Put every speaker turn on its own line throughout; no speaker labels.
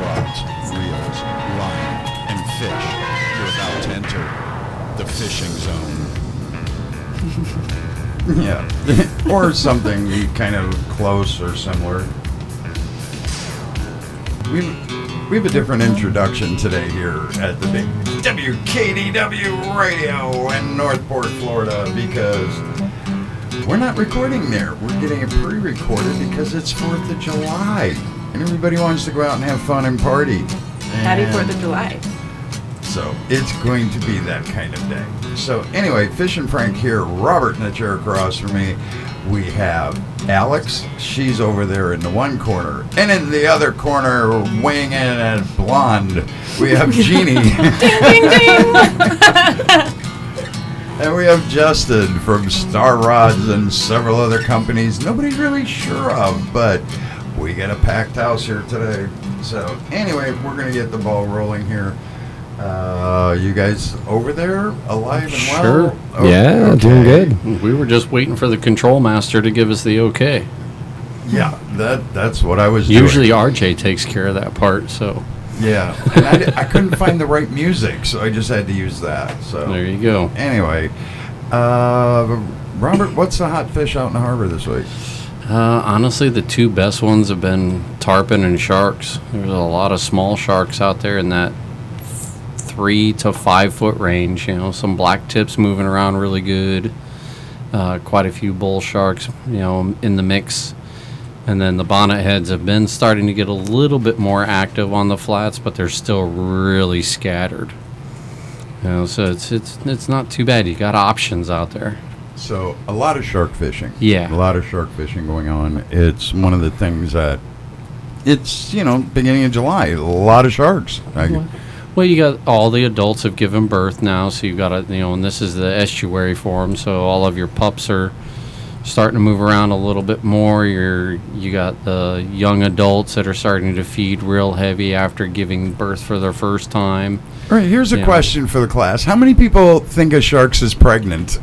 rods, reels, line, and fish. You're about to enter the fishing zone.
Yeah. Or something kind of close or similar. We have a different introduction today here at the big WKDW radio in Northport, Florida, because we're not recording there. We're getting it pre-recorded because it's 4th of July. And everybody wants to go out and have fun and party.
Happy 4th of July.
So it's going to be that kind of day. So anyway, Fish and Frank here, Robert in the chair across from me. We have Alex. She's over there in the one corner. And in the other corner, weighing in at blonde, we have Jeannie.
Ding, ding, ding.
And we have Justin from Star Rods and several other companies nobody's really sure of, but we got a packed house here today. So anyway, we're going to get the ball rolling here. You guys over there, alive and well?
Sure.
Oh,
Yeah,
okay.
doing good.
We were just waiting for the control master to give us the okay.
Yeah, that's what I was
Usually
doing.
RJ takes care of that part, so
Yeah, and I couldn't find the right music, so I just had to use that. So
there you go.
Anyway, Robert, what's the hot fish out in the harbor this week?
Honestly, the two best ones have been tarpon and sharks. There's a lot of small sharks out there in that 3 to 5 foot range. You know, some black tips moving around really good. Quite a few bull sharks, you know, in the mix. And then the bonnet heads have been starting to get a little bit more active on the flats, but they're still really scattered. You know, so it's not too bad. You got options out there.
So a lot of shark fishing.
Yeah.
A lot of shark fishing going on. It's one of the things that it's, beginning of July, a lot of sharks.
Well, you got all the adults have given birth now, so you've got and this is the estuary form, so all of your pups are starting to move around a little bit more. You got the young adults that are starting to feed real heavy after giving birth for their first time.
All right, here's a
Yeah.
question for the class. How many people think of sharks as pregnant?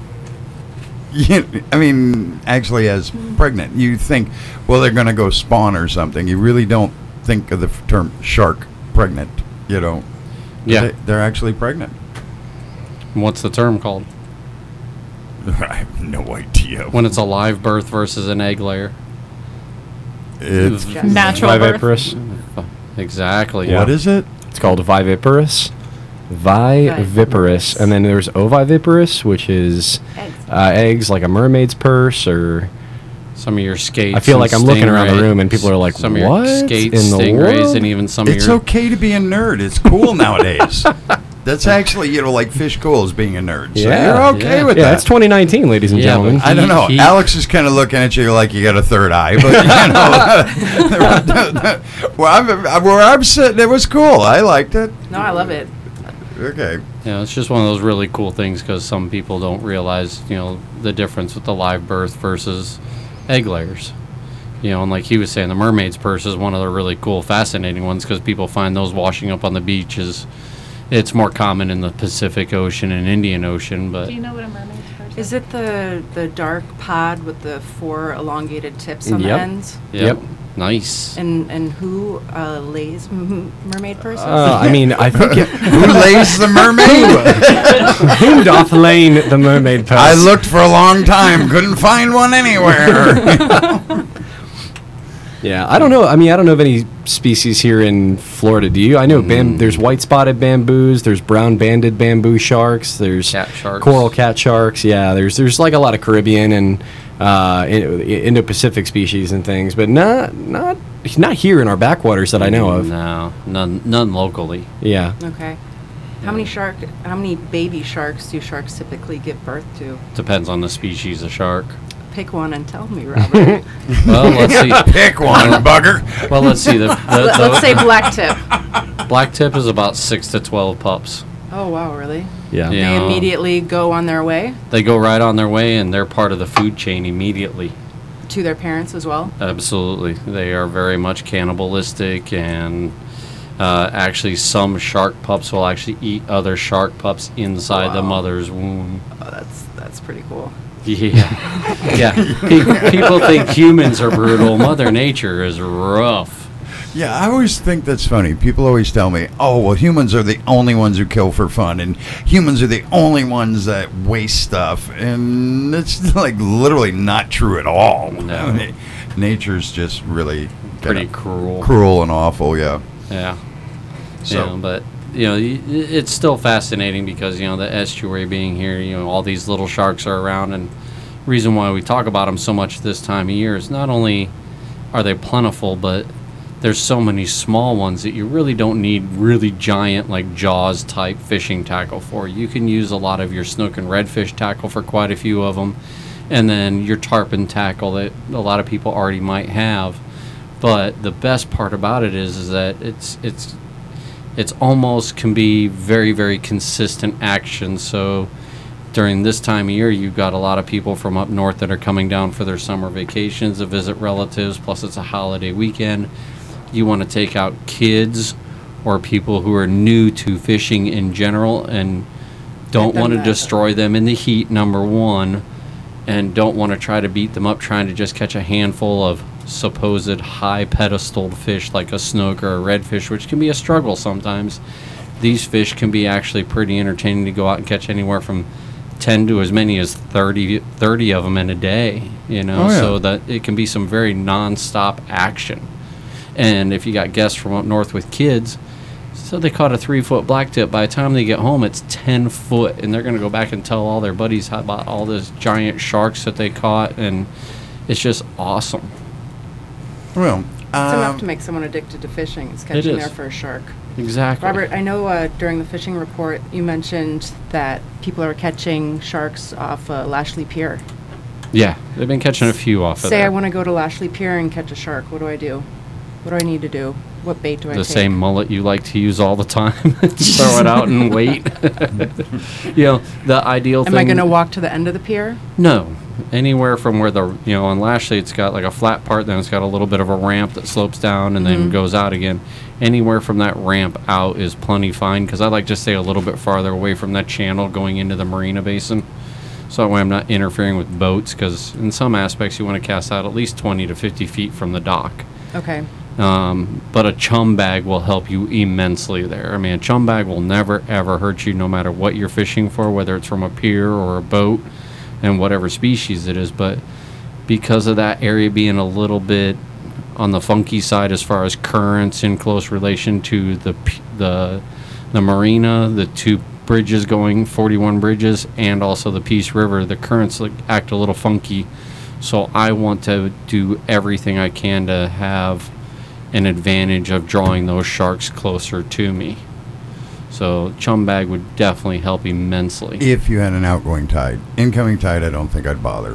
Actually as pregnant. You think, well, they're going to go spawn or something. You really don't think of the term shark pregnant, But
Yeah.
They're actually pregnant.
What's the term called?
I have no idea.
When it's a live birth versus an egg layer.
It's,
Natural birth.
Viviparous.
Exactly.
Yeah.
What is it?
It's called viviparous. Viviparous. And then there's oviviparous, which is
Eggs.
eggs like a mermaid's purse or...
Some of your skates.
I feel like
and
I'm looking around the
stingray-
room and people are like,
some
what
of your skates,
in the
stingrays,
world?
and even some
It's
of your...
okay to be a nerd. It's cool nowadays. That's actually, like Fish Cool as being a nerd. So
Yeah.
you're okay
Yeah.
with
Yeah,
that.
it's 2019, ladies and
Yeah,
gentlemen.
but
I don't know.
He-
Alex is kind of looking at you like you got a third eye, but where I'm sitting, it was cool. I liked it.
No, I love it.
Okay.
Yeah, it's just one of those really cool things because some people don't realize, the difference with the live birth versus egg layers. And like he was saying, the mermaid's purse is one of the really cool, fascinating ones because people find those washing up on the beaches. It's more common in the Pacific Ocean and Indian Ocean, but
Do you know what a mermaid's purse
Is it the dark pod with the 4 elongated tips on the
Yep.
ends?
Yep.
Nice.
And who lays mermaid purses?
I think it...
Who lays the mermaid?
Whom doth lane the mermaid purse?
I looked for a long time, couldn't find one anywhere.
Yeah, I don't know. I don't know of any species here in Florida. Do you? I know there's white-spotted bamboos. There's brown-banded bamboo sharks. There's
Cat sharks.
coral cat sharks. Yeah, there's like a lot of Caribbean and Indo-Pacific species and things, but not here in our backwaters that I know of.
No, none locally.
Yeah.
Okay. How many baby sharks do sharks typically give birth to?
Depends on the species of shark.
Pick one and tell me, Robert.
Well, let's see.
Pick one, bugger.
Well, let's see.
Let's say black tip.
black tip is about 6 to 12 pups.
Oh, wow, really?
Yeah.
Yeah.
They immediately go on their way
They go right on their way, and they're part of the food chain immediately.
to their parents as well?
Absolutely. They are very much cannibalistic, and actually some shark pups will actually eat other shark pups inside the
Wow.
mother's womb.
Oh, that's pretty cool.
Yeah. Yeah. People think humans are brutal. Mother Nature is rough.
Yeah, I always think that's funny. People always tell me, "Oh, well, humans are the only ones who kill for fun, and humans are the only ones that waste stuff." And it's like literally not true at all.
No.
I mean, nature's just really
Pretty
kinda
cruel.
and awful. Yeah.
Yeah.
So-
But it's still fascinating because the estuary being here, all these little sharks are around, and reason why we talk about them so much this time of year is not only are they plentiful, but there's so many small ones that you really don't need really giant like Jaws type fishing tackle for. You can use a lot of your snook and redfish tackle for quite a few of them, and then your tarpon tackle that a lot of people already might have. But the best part about it is that it's almost can be very, very consistent action. So during this time of year, you've got a lot of people from up north that are coming down for their summer vacations to visit relatives, plus it's a holiday weekend. You want to take out kids or people who are new to fishing in general and don't want to destroy them in the heat, number one, and don't want to try to beat them up trying to just catch a handful of supposed high pedestaled fish like a snook or a redfish, which can be a struggle sometimes. These fish can be actually pretty entertaining to go out and catch anywhere from 10 to as many as 30 of them in a day,
Oh, yeah.
so that it can be some very non-stop action. And if you got guests from up north with kids, so they caught a 3-foot blacktip, by the time they get home it's 10 foot, and they're going to go back and tell all their buddies about all those giant sharks that they caught, and it's just awesome.
Well,
It's enough to make someone addicted to fishing. It's catching
is.
their first shark.
Exactly.
Robert, I know during the fishing report you mentioned that people are catching sharks off Lashley Pier.
Yeah, they've been catching a few off of
Say
there.
I want to go to Lashley Pier and catch a shark. What do I do? What do I need to do? What bait do I
The
take?
same mullet you like to use all the time. Throw it out and wait. The ideal thing.
Am I going to walk to the end of the pier?
No. Anywhere from where on Lashley it's got like a flat part, then it's got a little bit of a ramp that slopes down and then goes out again. Anywhere from that ramp out is plenty fine, because I like to stay a little bit farther away from that channel going into the marina basin. So that way I'm not interfering with boats, because in some aspects you want to cast out at least 20 to 50 feet from the dock.
Okay.
But a chum bag will help you immensely there. I mean, a chum bag will never, ever hurt you no matter what you're fishing for, whether it's from a pier or a boat and whatever species it is. But because of that area being a little bit on the funky side as far as currents in close relation to the marina, the two bridges going, 41 bridges, and also the Peace River, the currents act a little funky. So I want to do everything I can to have an advantage of drawing those sharks closer to me. So chum bag would definitely help immensely.
if you had an outgoing tide, incoming tide, I don't think I'd bother.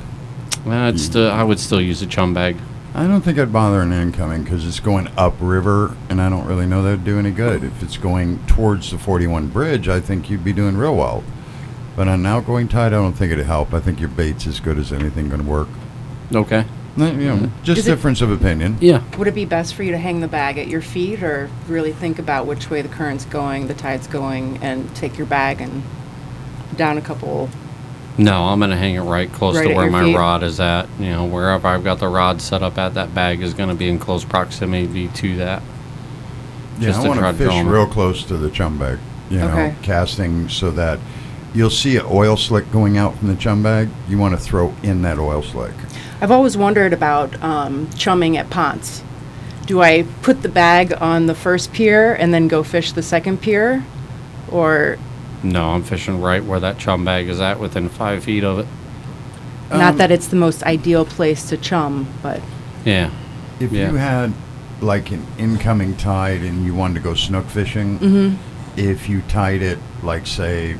I would still use a chum bag.
I don't think I'd bother an incoming because it's going upriver, and I don't really know that would do any good. If it's going towards the 41 bridge, I think you'd be doing real well. But on an outgoing tide, I don't think it'd help. I think your bait's as good as anything going to work.
Okay.
Just
Is it-
difference of opinion.
Yeah.
Would it be best for you to hang the bag at your feet, or really think about which way the current's going, the tide's going, and take your bag and down a couple?
No, I'm going to hang it right close
Right
to
at
where
your
my
feet?
rod is at. Wherever I've got the rod set up at, that bag is going to be in close proximity to that.
Yeah,
Just
I
to
want
try
to
to
fish
draw 'em.
real close to the chum bag.
Okay.
Casting so that you'll see an oil slick going out from the chum bag. You want to throw in that oil slick.
I've always wondered about chumming at ponds. Do I put the bag on the first pier and then go fish the second pier? Or
No, I'm fishing right where that chum bag is at, within 5 feet of it.
not that it's the most ideal place to chum, but
Yeah.
If
Yeah.
you had like an incoming tide and you wanted to go snook fishing,
Mm-hmm.
if you tied it like say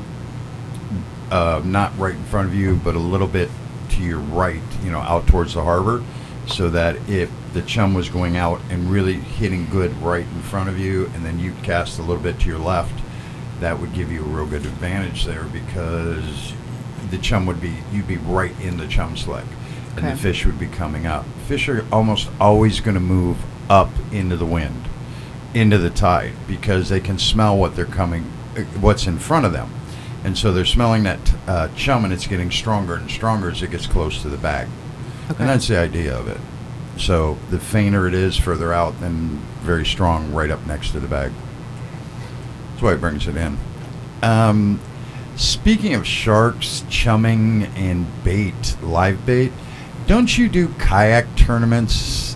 not right in front of you, but a little bit to your right, out towards the harbor, so that if the chum was going out and really hitting good right in front of you, and then you cast a little bit to your left, that would give you a real good advantage there, because the chum you'd be right in the chum slick, and
Okay.
the fish would be coming up. Fish are almost always going to move up into the wind, into the tide, because they can smell what's in front of them. And so they're smelling that chum, and it's getting stronger and stronger as it gets close to the bag.
Okay.
And that's the idea of it. So the fainter it is further out, then very strong right up next to the bag. That's why it brings it in. Speaking of sharks, chumming, and bait, live bait, don't you do kayak tournaments?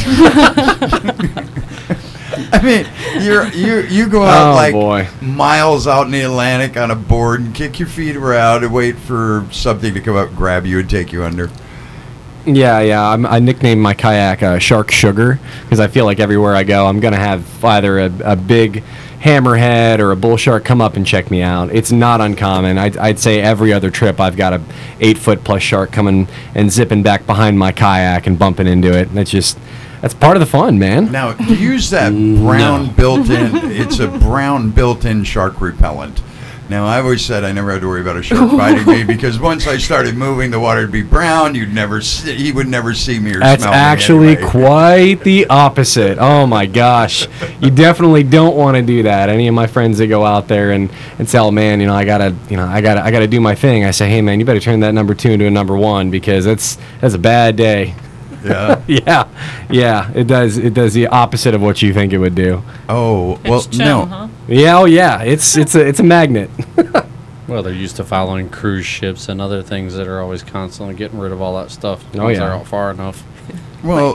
I mean, you go out
boy.
miles out in the Atlantic on a board and kick your feet around and wait for something to come up, grab you, and take you under.
Yeah. I nicknamed my kayak Shark Sugar because I feel like everywhere I go, I'm going to have either a big hammerhead or a bull shark come up and check me out. It's not uncommon. I'd say every other trip I've got a 8-foot-plus shark coming and zipping back behind my kayak and bumping into it. That's part of the fun, man.
Now, to use that brown built-in, it's a brown built-in shark repellent. Now, I always said I never had to worry about a shark biting me because once I started moving, the water would be brown. He would never see me or
That's
smell me
actually
anyway.
quite the opposite. Oh my gosh, you definitely don't want to do that. Any of my friends that go out there and say, "Oh man, I gotta do my thing," I say, "Hey man, you better turn that number 2 into a number 1 because that's a bad day."
Yeah.
yeah. It does the opposite of what you think it would do.
Oh, well,
It's chill,
no.
huh?
Yeah. Oh yeah. It's a magnet.
Well, they're used to following cruise ships and other things that are always constantly getting rid of all that stuff.
Oh,
once
yeah.
they're out far enough.
Well,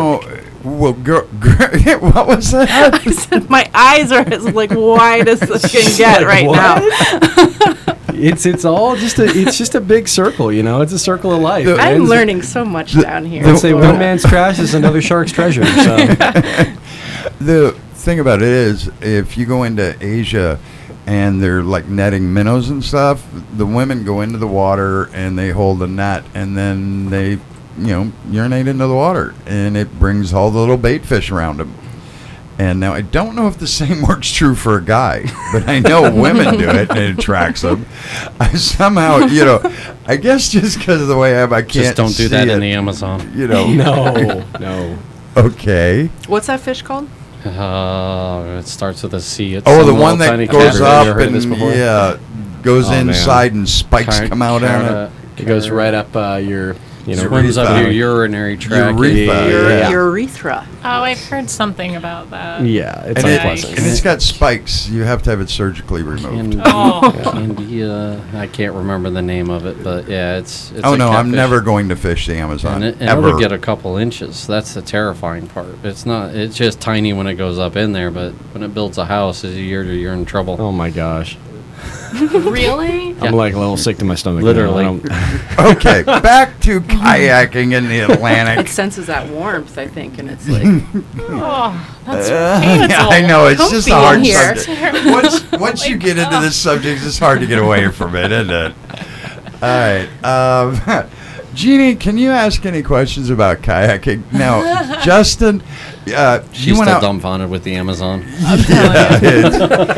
what was that?
I said my eyes are as like wide as they can get right now.
It's all just a big circle, It's a circle of life. man.
I'm learning so much down here.
I'd say one man's trash is another shark's treasure. So.
The thing about it is, if you go into Asia and they're like netting minnows and stuff, the women go into the water and they hold a net and then they, urinate into the water and it brings all the little bait fish around them. And now I don't know if the same works true for a guy, but I know women do it and it attracts them. I somehow, I guess just because of the way I can't
Just don't do
see
that in
it,
the Amazon.
No.
Okay.
What's that fish called?
It starts with a C. It's
Oh, the
some
one
little tiny
that goes
caterpillar.
up
You heard
and
this before?
goes
Oh, man.
inside and spikes come out on it.
It goes right up your,
Swims up
Urethra.
your urinary tract.
Urethra.
Urethra.
Oh, I've heard something about that.
Yeah, it's
And,
unpleasant.
and it's got spikes. You have to have it surgically removed.
Oh.
Candia. I can't remember the name of it, but yeah, it's
Oh,
a
no, I'm
catfish.
never going to fish the Amazon.
And
ever.
it'll get a couple inches. That's the terrifying part. It's just tiny when it goes up in there, but when it builds a house, you're in trouble.
Oh my gosh,
Really?
I'm like a little sick to my stomach.
Literally.
now. I don't-
Okay, back to kayaking in the
It
Atlantic.
senses that warmth, I think, and it's like,
Oh, that's
Yeah, I know, it's just a
comfy
hard
in here.
subject. Once you get into this subject, it's hard to get away from it, isn't it? All right. Jeannie, can you ask any questions about kayaking? Now, Justin,
She's
you went
still
out.
dumbfounded with the Amazon.
I'm telling you.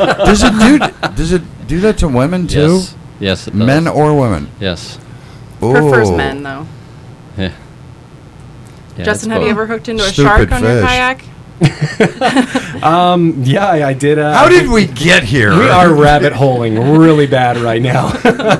Does it do that to women too?
Yes, it does.
Men or women?
Yes.
prefers
Oh.
men, though.
Yeah. Yeah,
Justin,
it's
have you
both.
ever hooked into a
Stupid
shark on your
fish.
kayak?
Yeah, I did.
How did we get here?
We are rabbit holing really bad right now.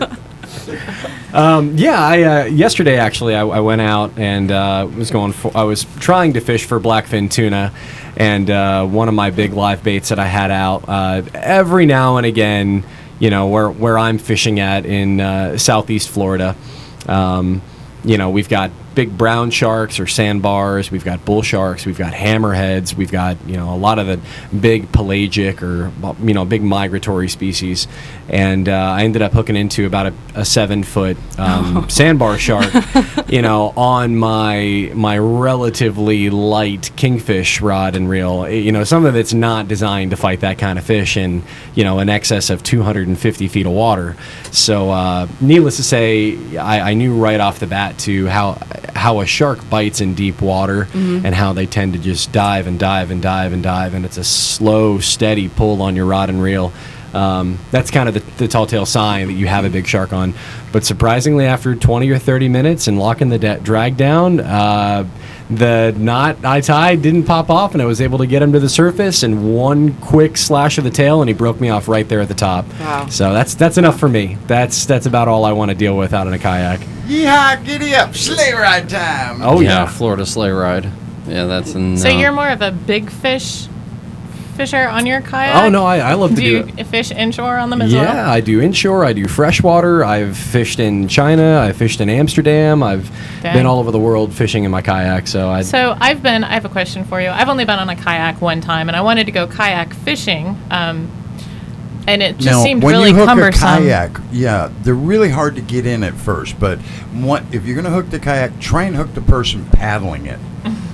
Yesterday actually, I went out and I was trying to fish for blackfin tuna, and one of my big live baits that I had out every now and again, where I'm fishing at in southeast Florida. We've got big brown sharks or sandbars. We've got bull sharks. We've got hammerheads. We've got a lot of the big pelagic or big migratory species. And I ended up hooking into about a 7-foot sandbar shark, on my relatively light kingfish rod and reel. Some of it's not designed to fight that kind of fish in in excess of 250 feet of water. So needless to say, I knew right off the bat to how a shark bites in deep water and how they tend to just dive and dive and dive and dive, and it's a slow, steady pull on your rod and reel. That's kind of the telltale sign that you have a big shark on. But surprisingly, after 20 or 30 minutes and locking the drag down, the knot I tied didn't pop off, and I was able to get him to the surface, and one quick slash of the tail, and he broke me off right there at the top.
Wow.
So that's enough for me. That's about all I want to deal with out in a kayak.
Yeehaw, giddy up, sleigh ride time.
Oh, yeah.
Florida sleigh ride. Yeah, that's a no.
So you're more of a big fisher on your kayak?
Oh, no, I love to
Do
do
you
it.
fish inshore on them as well?
Yeah, I do inshore. I do freshwater. I've fished in China. I've fished in Amsterdam. I've
Dang.
been all over the world fishing in my kayak. So I
I have a question for you. I've only been on a kayak one time, and I wanted to go kayak fishing, and it just
Now,
seemed
when
really
you hook
cumbersome.
a kayak, yeah, they're really hard to get in at first. But if you're going to hook the kayak, try and hook the person paddling it.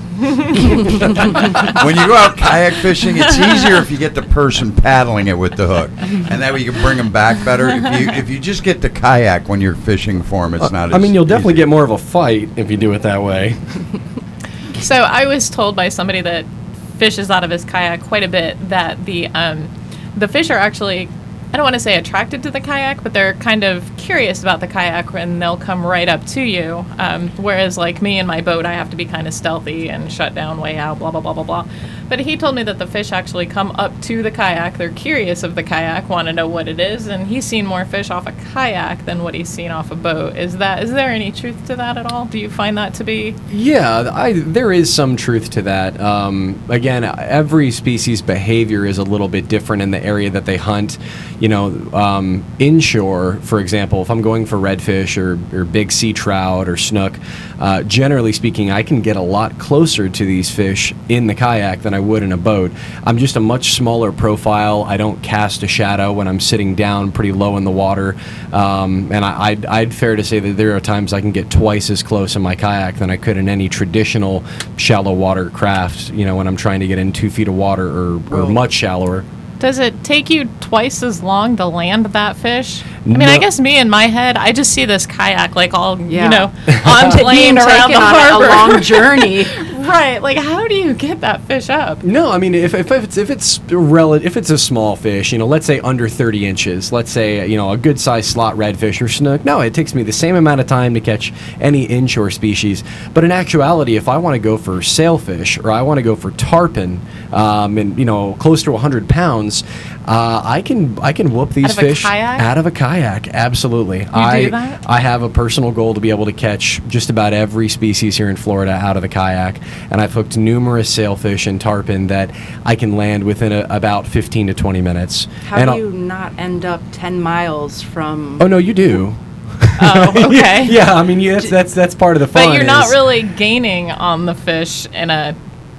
When you go out kayak fishing, it's easier if you get the person paddling it with the hook, and that way you can bring them back better. If you just get the kayak when you're fishing for them, it's not.
I mean, you'll definitely
easy.
get more of a fight if you do it that way.
So I was told by somebody that fishes out of his kayak quite a bit that the fish are actually, I don't want to say attracted to the kayak, but they're kind of curious about the kayak, and they'll come right up to you. Whereas like me and my boat, I have to be kind of stealthy and shut down way out, blah, blah, blah, blah, blah. But he told me that the fish actually come up to the kayak. They're curious of the kayak, want to know what it is, and he's seen more fish off a kayak than what he's seen off a boat. Is there any truth to that at all? Do you find that to be?
Yeah, there is some truth to that. Again, every species' behavior is a little bit different in the area that they hunt. You know, inshore, for example, if I'm going for redfish or big sea trout or snook, generally speaking, I can get a lot closer to these fish in the kayak than I would in a boat. I'm just a much smaller profile. I don't cast a shadow when I'm sitting down pretty low in the water. And I'd fair to say that there are times I can get twice as close in my kayak than I could in any traditional shallow water craft, you know, when I'm trying to get in 2 feet of water or much shallower.
Does it take you twice as long to land that fish? I mean,
No.
I guess me in my head, I just see this kayak like all,
Yeah.
you know, on plane
Being
around
taken
the
on
harbor.
a long journey.
Right. Like, how do you get that fish up?
No, I mean if it's a small fish, you know, let's say under 30 inches, let's say, you know, a good sized slot redfish or snook. No, it takes me the same amount of time to catch any inshore species. But in actuality, if I want to go for sailfish or I want to go for tarpon, and you know, close to 100 pounds, I can whoop these
Out of a
fish
kayak?
out of a kayak. Absolutely,
do that?
I have a personal goal to be able to catch just about every species here in Florida out of the kayak, and I've hooked numerous sailfish and tarpon that I can land within about 15 to 20 minutes.
How
And
do
I'll-
you not end up 10 miles from...
Oh no, you do.
Oh, okay.
Yeah, I mean, that's part of the fun.
But you're not
is-
really gaining on the fish in a.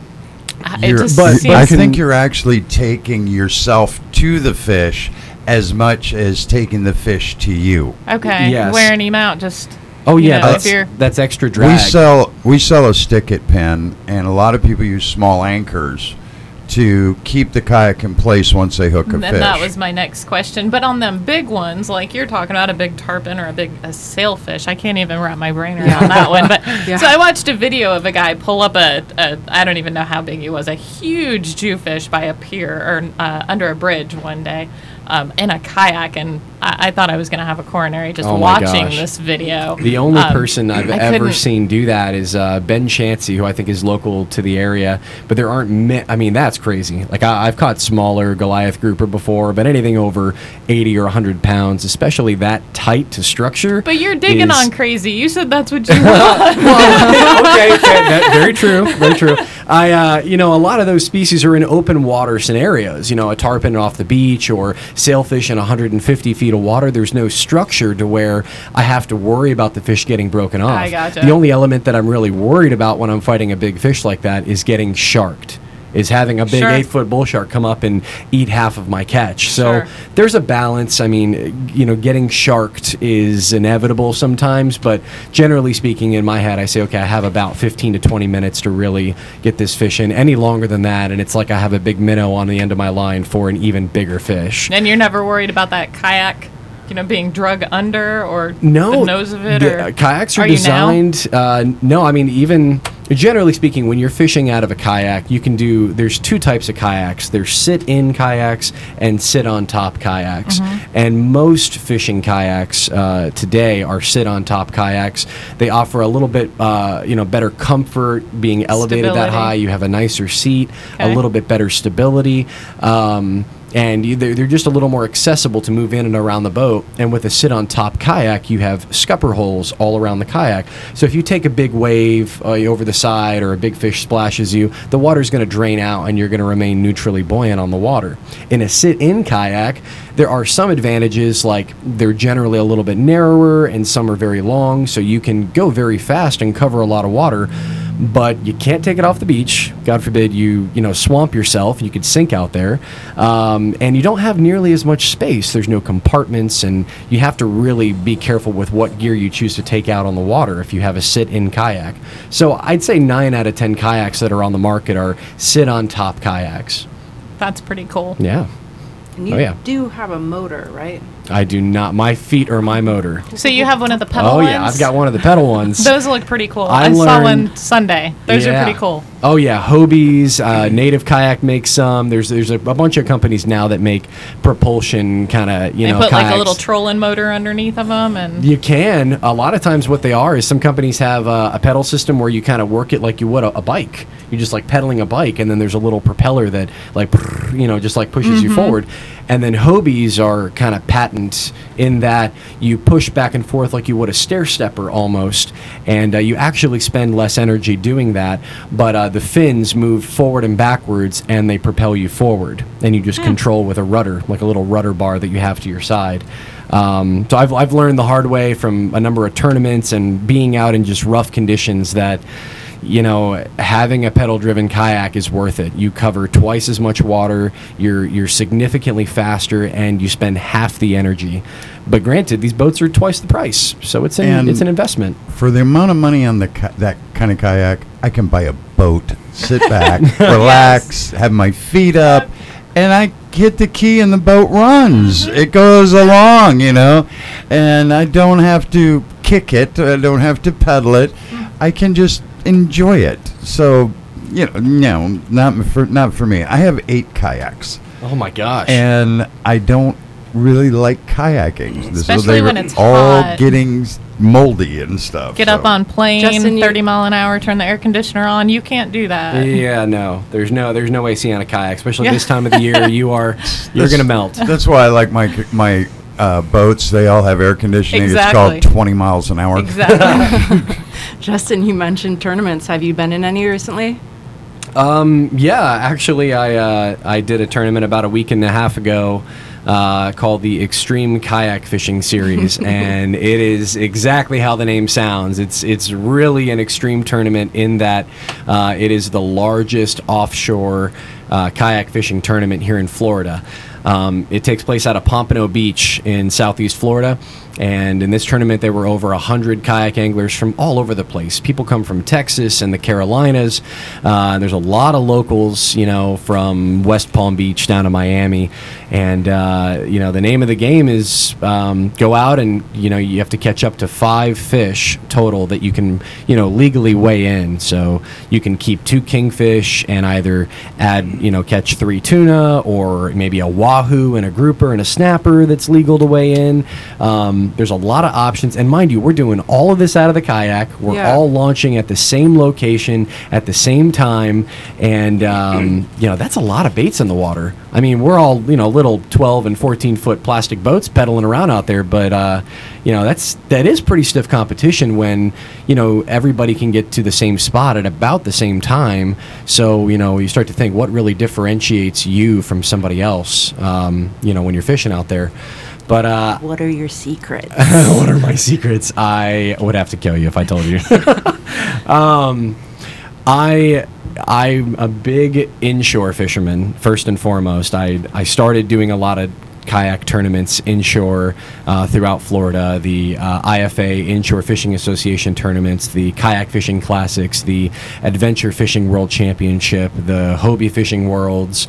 It
You're-
just
but
seems.
I
can-
think you're actually taking yourself to the fish as much as taking the fish to you.
Okay.
Yes.
Wearing him out just.
Oh
you
yeah,
know, if you're-
that's extra drag.
We sell a stick-it pin, and a lot of people use small anchors to keep the kayak in place once they hook a
And
fish.
that was my next question. But on them big ones, like you're talking about a big tarpon or a sailfish, I can't even wrap my brain around that one. But
Yeah.
so I watched a video of a guy pull up a I don't even know how big he was, a huge Jewfish by a pier or under a bridge one day. In a kayak, and I thought I was going to have a coronary just
Oh my
watching
gosh.
this video.
The only person I've
I
ever
couldn't-
seen do that is Ben Chansey, who I think is local to the area. But there aren't I mean, that's crazy. Like, I've caught smaller Goliath grouper before, but anything over 80 or 100 pounds, especially that tight to structure.
But you're digging
is-
on crazy. You said that's what you want.
Okay, very true, very true. You know, a lot of those species are in open water scenarios. You know, a tarpon off the beach or sailfish in 150 feet of water. There's no structure to where I have to worry about the fish getting broken off.
I gotcha.
The only element that I'm really worried about when I'm fighting a big fish like that is getting sharked. Is having a big
Sure.
8-foot bull shark come up and eat half of my catch. So
Sure.
there's a balance. I mean, you know, getting sharked is inevitable sometimes, but generally speaking, in my head, I say, okay, I have about 15 to 20 minutes to really get this fish in. Any longer than that, and it's like I have a big minnow on the end of my line for an even bigger fish.
And you're never worried about that kayak, you know, being drug under or
No,
the nose of it?
the,
Or
kayaks are
you now?
designed. No, I mean, even Generally speaking, when you're fishing out of a kayak, there's two types of kayaks. There's sit-in kayaks and sit-on-top kayaks. And most fishing kayaks today are sit-on-top kayaks. They offer a little bit, better comfort, being elevated that
Stability.
high. You have a nicer seat, a
Okay.
little bit better stability. And they're just a little more accessible to move in and around the boat. And with a sit-on-top kayak, you have scupper holes all around the kayak. So if you take a big wave over the side or a big fish splashes you, the water's going to drain out and you're going to remain neutrally buoyant on the water. In a sit-in kayak, there are some advantages, like they're generally a little bit narrower and some are very long, so you can go very fast and cover a lot of water. But you can't take it off the beach. God forbid you swamp yourself. You could sink out there. And you don't have nearly as much space. There's no compartments, and you have to really be careful with what gear you choose to take out on the water if you have a sit-in kayak. So I'd say 9 out of 10 kayaks that are on the market are sit-on-top kayaks.
That's pretty cool.
Yeah.
And you
Oh, yeah.
do have a motor, right?
I do not. My feet are my motor.
So you have one of the pedal
Oh,
ones?
yeah. I've got one of the pedal ones.
Those look pretty cool.
I
I saw
learned-
one Sunday. Those
Yeah.
are pretty cool.
Oh yeah, Hobie's, Native Kayak makes some. There's a bunch of companies now that make propulsion kind of
They put like a
kayaks.
little trolling motor underneath of them, and
You can. A lot of times, what they are is some companies have a pedal system where you kind of work it like you would a bike. You're just like pedaling a bike, and then there's a little propeller that just like pushes you forward. And then Hobies are kind of patent in that you push back and forth like you would a stair stepper almost, and you actually spend less energy doing that. But the fins move forward and backwards, and they propel you forward, and you just control with a rudder, like a little rudder bar that you have to your side. So I've learned the hard way from a number of tournaments and being out in just rough conditions that, having a pedal-driven kayak is worth it. You cover twice as much water, you're significantly faster, and you spend half the energy. But granted, these boats are twice the price, so it's
And-
an investment.
For the amount of money on that kind of kayak, I can buy a boat, sit back, relax, have my feet up, and I hit the key and the boat runs. It goes along, and I don't have to kick it. I don't have to pedal it. I can just enjoy it. So, no, not for me. I have 8 kayaks,
Oh my gosh.
and I don't really like kayaking.
Especially
They're
when it's
all
hot.
getting moldy and stuff.
get up
so.
on plane,
Justin, you-
30 mile an hour, turn the air conditioner on. You can't do that.
Yeah, no. There's no AC on a kayak, especially
Yeah.
this time of the year. You're gonna melt.
That's why I like my boats. They all have air conditioning.
Exactly.
It's called 20 miles an hour.
Exactly.
Justin, you mentioned tournaments. Have you been in any recently?
Yeah, actually, I did a tournament about a week and a half ago called the Extreme Kayak Fishing Series, and it is exactly how the name sounds. It's really an extreme tournament in that it is the largest offshore kayak fishing tournament here in Florida. It takes place out of Pompano Beach in southeast Florida. And in this tournament, there were over 100 kayak anglers from all over the place. People come from Texas and the Carolinas. There's a lot of locals, from West Palm Beach down to Miami. And, the name of the game is go out and, you have to catch up to 5 fish total that you can, legally weigh in. So you can keep 2 kingfish and either add, catch 3 tuna or maybe a wahoo and a grouper and a snapper that's legal to weigh in. There's a lot of options, and mind you, we're doing all of this out of the kayak. We're
Yeah.
all launching at the same location at the same time, and that's a lot of baits in the water. I mean, we're all little 12 and 14-foot plastic boats pedaling around out there, but that is pretty stiff competition when everybody can get to the same spot at about the same time. So you start to think, what really differentiates you from somebody else? When you're fishing out there. But
What are your secrets?
what are my secrets? I would have to kill you if I told you. I'm a big inshore fisherman, first and foremost. I started doing a lot of kayak tournaments inshore throughout Florida, the IFA Inshore Fishing Association tournaments, the Kayak Fishing Classics, the Adventure Fishing World Championship, the Hobie Fishing Worlds.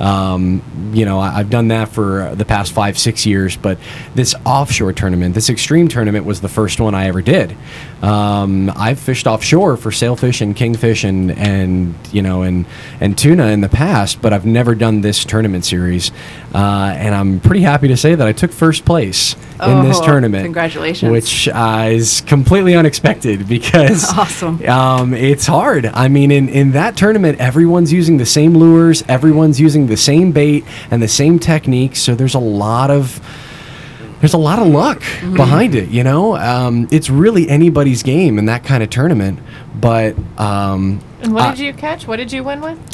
I've done that for the past 5-6 years, but this offshore tournament, this extreme tournament, was the first one I ever did. I've fished offshore for sailfish and kingfish and tuna in the past, but I've never done this tournament series, and I'm pretty happy to say that I took first place in this tournament.
Congratulations.
Which is completely unexpected because
Awesome.
It's hard. I mean, in that tournament, everyone's using the same lures, everyone's using the same bait and the same techniques, so there's a lot of luck behind it, it's really anybody's game in that kind of tournament. But
And what did you catch? What did you win with?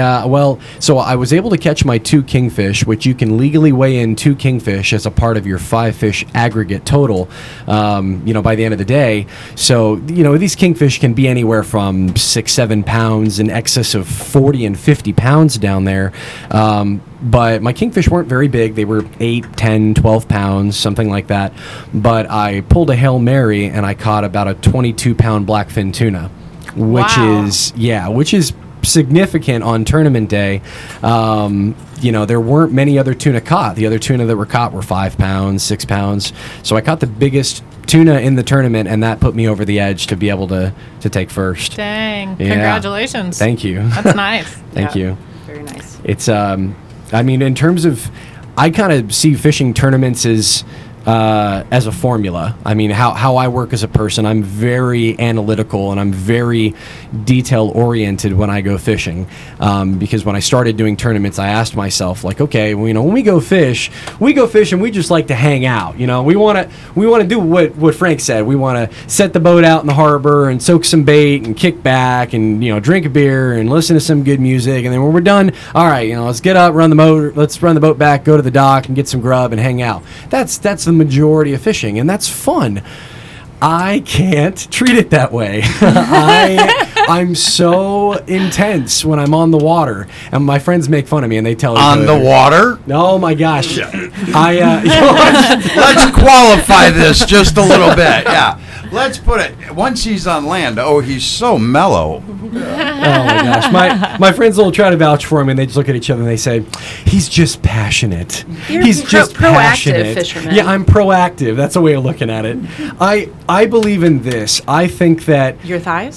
So I was able to catch my 2 kingfish, which you can legally weigh in 2 kingfish as a part of your 5 fish aggregate total, by the end of the day. So, these kingfish can be anywhere from 6-7 pounds, in excess of 40 and 50 pounds down there. But my kingfish weren't very big. They were 8, 10, 12 pounds, something like that. But I pulled a Hail Mary and I caught about a 22-pound blackfin tuna, which is significant on tournament day. There weren't many other tuna caught. The other tuna that were caught were 5 pounds, 6 pounds. So I caught the biggest tuna in the tournament, and that put me over the edge to be able to take first.
Dang.
Yeah.
Congratulations.
Thank you.
That's nice.
Thank
Yeah.
you.
Very nice.
It's, in terms of, I kind of see fishing tournaments as a formula. I mean, how I work as a person, I'm very analytical and I'm very detail oriented when I go fishing. Because when I started doing tournaments, I asked myself, like, okay, when we go fish and we just like to hang out. We want to do what Frank said. We want to set the boat out in the harbor and soak some bait and kick back and drink a beer and listen to some good music. And then when we're done, all right, let's get up, let's run the boat back, go to the dock and get some grub and hang out. That's the majority of fishing, and that's fun. I can't treat it that way. I'm so intense when I'm on the water, and my friends make fun of me, and they tell me
On the water?
Oh my gosh!
Let's qualify this just a little bit. Yeah. Let's put it, once he's on land, he's so mellow.
Oh my gosh. My friends will try to vouch for him, and they just look at each other and they say, he's just passionate. He's just
proactive
passionate.
fisherman.
Yeah, I'm proactive. That's a way of looking at it. I believe in this. I think that
Your thighs?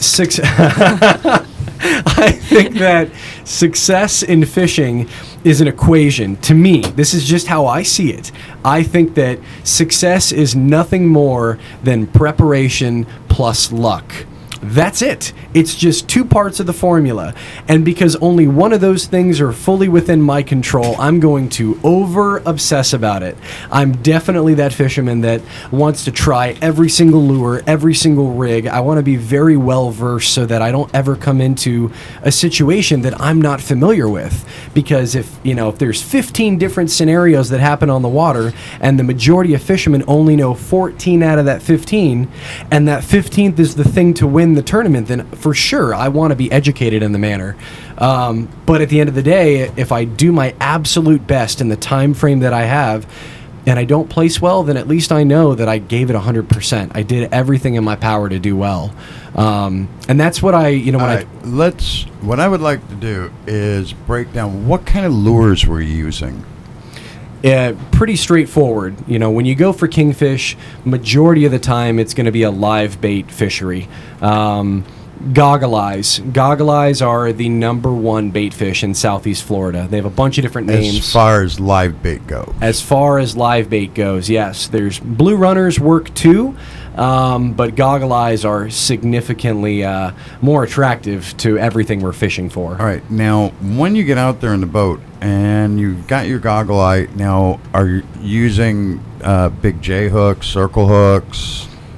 I think that success in fishing is an equation. To me, this is just how I see it. I think that success is nothing more than preparation plus luck. That's it. It's just 2 parts of the formula. And because only one of those things are fully within my control, I'm going to over-obsess about it. I'm definitely that fisherman that wants to try every single lure, every single rig. I want to be very well-versed so that I don't ever come into a situation that I'm not familiar with. Because if there's 15 different scenarios that happen on the water, and the majority of fishermen only know 14 out of that 15, and that 15th is the thing to win the tournament, then for sure I want to be educated in the manner. But at the end of the day, if I do my absolute best in the time frame that I have, and I don't place well, then at least I know that I gave it 100%. I did everything in my power to do well. And that's what
what I would like to do is break down what kind of lures we're using.
Pretty straightforward. When you go for kingfish, majority of the time it's going to be a live bait fishery. Goggle eyes. Goggle eyes are the #1 bait fish in Southeast Florida. They have a bunch of different names.
As far as live bait goes.
As far as live bait goes, yes. There's blue runners work too, but goggle eyes are significantly more attractive to everything we're fishing for.
All right. Now, when you get out there in the boat and you've got your goggle eye, now are you using big J hooks, circle hooks?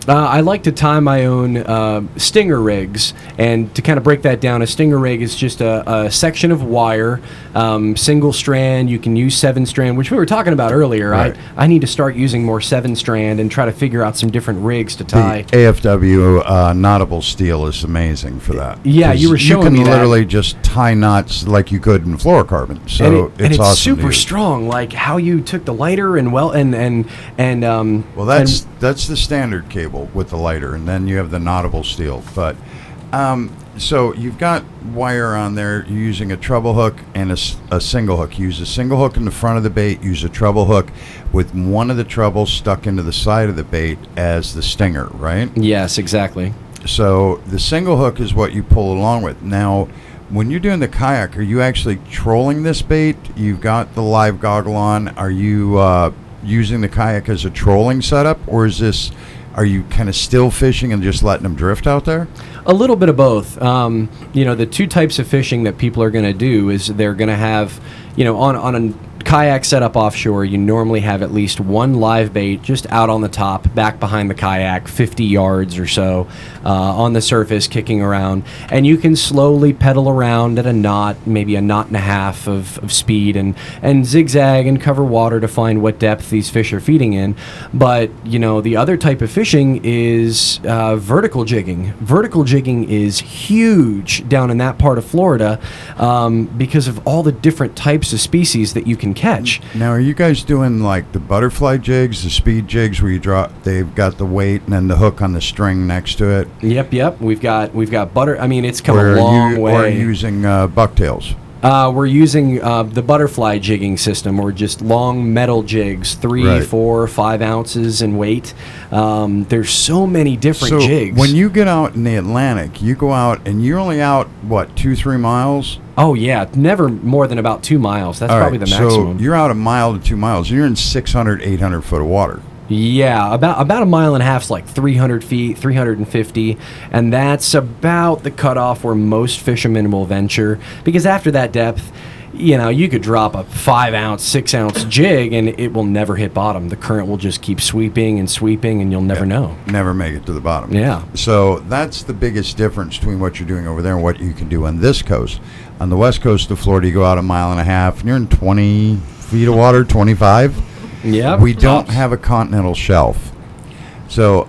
I like to tie my own stinger rigs, and to kind of break that down, a stinger rig is just a section of wire, single strand. You can use 7-strand, which we were talking about earlier.
Right.
I need to start using more 7-strand and try to figure out some different rigs to tie.
The AFW knottable steel is amazing for that.
Yeah,
'Cause
you were showing me
You
that.
can literally just tie knots like you could in fluorocarbon. So
and it's
awesome to
super
use.
strong. Like how you took the lighter and
Well, that's the standard cable with the lighter, and then you have the knottable steel. But so you've got wire on there. You're using a treble hook and a single hook. Use a single hook in the front of the bait. Use a treble hook with one of the trebles stuck into the side of the bait as the stinger, right?
yes, exactly.
So the single hook is what you pull along with. Now, when you're doing the kayak, are you actually trolling this bait? You've got the live goggle on. Are you using the kayak as a trolling setup, or are you kind of still fishing and just letting them drift out there?
A little bit of both. The two types of fishing that people are going to do is they're going to have, on a kayak setup offshore, you normally have at least one live bait just out on the top, back behind the kayak, 50 yards or so, on the surface, kicking around. And you can slowly pedal around at a knot, maybe a knot and a half of speed, and zigzag and cover water to find what depth these fish are feeding in. But, the other type of fishing is vertical jigging. Vertical jigging is huge down in that part of Florida because of all the different types of species that you can catch.
Now, are you guys doing like the butterfly jigs, the speed jigs, where they've got the weight and then the hook on the string next to it?
Yep. We've got butter. I mean, it's come
Or
a long way.
Or using bucktails?
We're using the butterfly jigging system, or just long metal jigs, 3,
Right.
4, 5 ounces in weight. There's so many different
So
jigs.
when you get out in the Atlantic, you go out and you're only out, 2-3 miles?
Oh yeah, never more than about 2 miles. That's
All
probably
right,
the maximum.
So you're out 1 mile to 2 miles. You're in 600, 800 foot of water.
Yeah, about 1.5 miles is like 300 feet, 350, and that's about the cutoff where most fishermen will venture, because after that depth, you could drop a 5-ounce, 6-ounce jig and it will never hit bottom. The current will just keep sweeping and sweeping, and you'll never know.
Never make it to the bottom.
Yeah.
So that's the biggest difference between what you're doing over there and what you can do on this coast. On the west coast of Florida, you go out 1.5 miles and you're in 20 feet of water, 25.
Yeah.
We don't have a continental shelf. So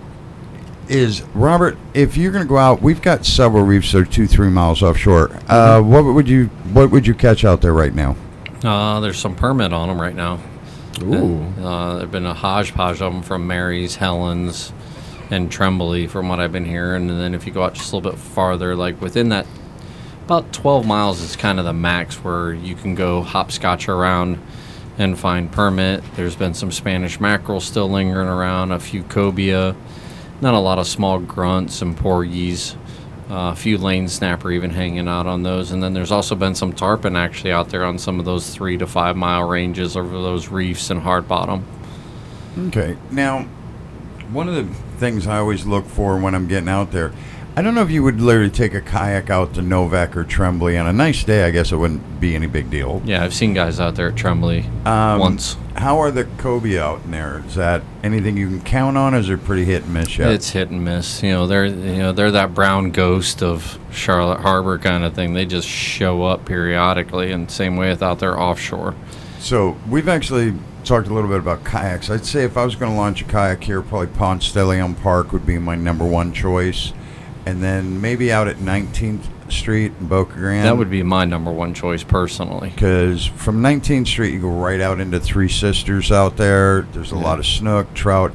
Robert, if you're going to go out, we've got several reefs that are 2-3 miles offshore. What would you catch out there right now?
There's some permit on them right now.
Ooh.
There've been a hodgepodge of them from Mary's, Helen's, and Tremblay, from what I've been hearing. And then if you go out just a little bit farther, like within that, about 12 miles is kind of the max where you can go hopscotch around and find permit. There's been some Spanish mackerel still lingering around, a few cobia, not a lot of small grunts and porgies, a few lane snapper even hanging out on those. And then there's also been some tarpon actually out there on some of those 3 to 5 mile ranges over those reefs and hard bottom.
Okay. Now, one of the things I always look for when I'm getting out there, I don't know if you would literally take a kayak out to Novak or Tremblay on a nice day. I guess it wouldn't be any big deal.
Yeah, I've seen guys out there at Tremblay once.
How are the cobia out in there? Is that anything you can count on, or is it pretty hit and miss yet?
It's hit and miss. They're that brown ghost of Charlotte Harbor kind of thing. They just show up periodically, and same way without their offshore.
So we've actually talked a little bit about kayaks. I'd say if I was going to launch a kayak here, probably Ponce de Leon Park would be my number one choice. And then maybe out at 19th Street in Boca Grande.
That would be my number one choice personally.
Because from 19th Street, you go right out into Three Sisters out there. There's a lot of snook, trout.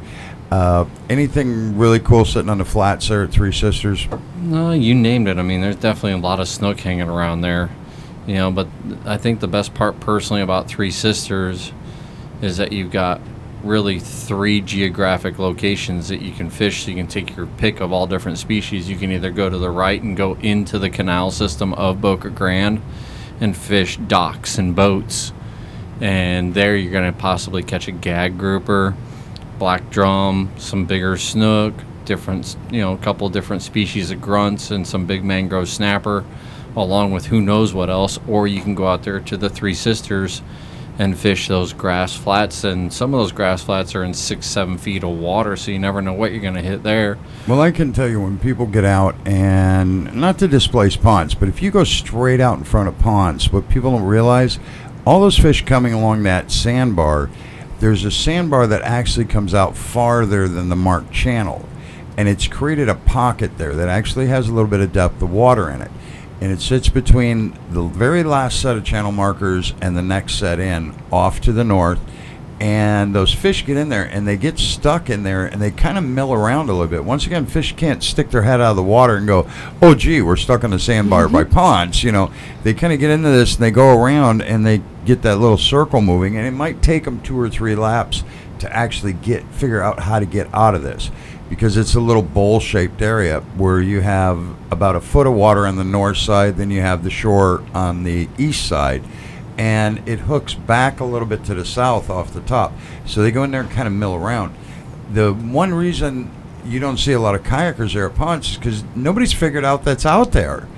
Anything really cool sitting on the flats there at Three Sisters?
No, you named it. I mean, there's definitely a lot of snook hanging around there. But I think the best part personally about Three Sisters is that you've got really 3 geographic locations that you can fish, so you can take your pick of all different species. You can either go to the right and go into the canal system of Boca Grande and fish docks and boats, and there you're going to possibly catch a gag grouper, black drum, some bigger snook, a couple different species of grunts, and some big mangrove snapper, along with who knows what else. Or you can go out there to the Three Sisters and fish those grass flats. And some of those grass flats are in 6-7 feet of water, so you never know what you're going to hit there.
Well, I can tell you when people get out, and not to displace ponds, but if you go straight out in front of ponds, what people don't realize, all those fish coming along that sandbar, there's a sandbar that actually comes out farther than the marked channel. And it's created a pocket there that actually has a little bit of depth of water in it. And it sits between the very last set of channel markers and the next set in, off to the north. And those fish get in there and they get stuck in there and they kind of mill around a little bit. Once again, fish can't stick their head out of the water and go, oh, gee, we're stuck on the sandbar by ponds. You know, they kind of get into this and they go around and they get that little circle moving. And it might take them 2 or 3 laps to actually figure out how to get out of this. Because it's a little bowl-shaped area where you have about a foot of water on the north side, then you have the shore on the east side, and it hooks back a little bit to the south off the top. So they go in there and kind of mill around. The one reason you don't see a lot of kayakers there at ponds is because nobody's figured out that's out there.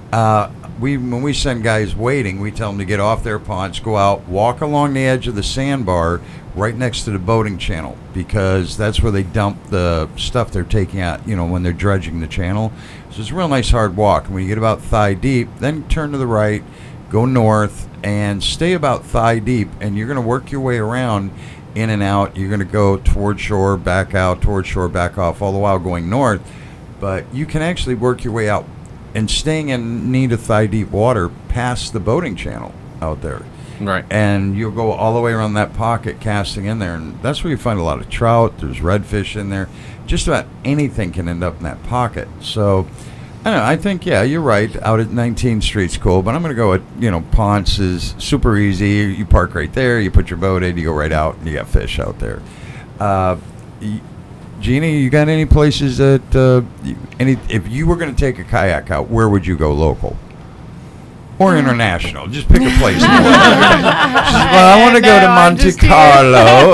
When we send guys wading, we tell them to get off their ponds, go out, walk along the edge of the sandbar right next to the boating channel, because that's where they dump the stuff they're taking out, you know, when they're dredging the channel. So it's a real nice hard walk. And when you get about thigh deep, then turn to the right, go north, and stay about thigh deep, and you're going to work your way around in and out. You're going to go toward shore, back out, toward shore, back off, all the while going north. But you can actually work your way out and staying in need of thigh deep water past the boating channel out there.
Right.
And you'll go all the way around that pocket casting in there, and that's where you find a lot of trout. There's redfish in there. Just about anything can end up in that pocket. So, I don't know. I think, yeah, you're right. Out at 19th Street's cool, but I'm going to go with, you know, Ponce is super easy. You park right there, you put your boat in, you go right out, and you got fish out there. Jeannie, you got any places that, if you were going to take a kayak out, where would you go local? Or international? Just pick a place. Well, I want to go to Monte Carlo.